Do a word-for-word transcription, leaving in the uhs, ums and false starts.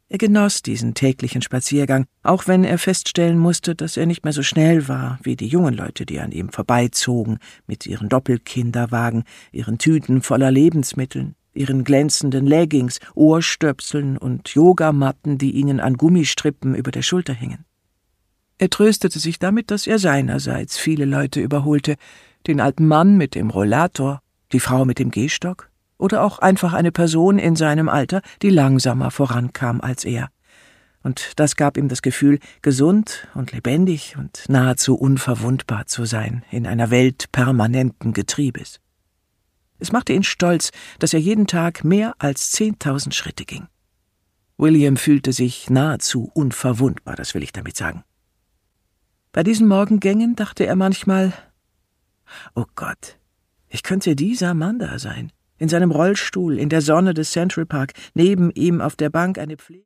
Er genoss diesen täglichen Spaziergang, auch wenn er feststellen musste, dass er nicht mehr so schnell war wie die jungen Leute, die an ihm vorbeizogen, mit ihren Doppelkinderwagen, ihren Tüten voller Lebensmitteln, ihren glänzenden Leggings, Ohrstöpseln und Yogamatten, die ihnen an Gummistrippen über der Schulter hingen. Er tröstete sich damit, dass er seinerseits viele Leute überholte, den alten Mann mit dem Rollator, die Frau mit dem Gehstock oder auch einfach eine Person in seinem Alter, die langsamer vorankam als er. Und das gab ihm das Gefühl, gesund und lebendig und nahezu unverwundbar zu sein in einer Welt permanenten Getriebes. Es machte ihn stolz, dass er jeden Tag mehr als zehntausend Schritte ging. William fühlte sich nahezu unverwundbar, das will ich damit sagen. Bei diesen Morgengängen dachte er manchmal, »Oh Gott, ich könnte dieser Mann da sein, in seinem Rollstuhl, in der Sonne des Central Park, neben ihm auf der Bank eine Pflege...«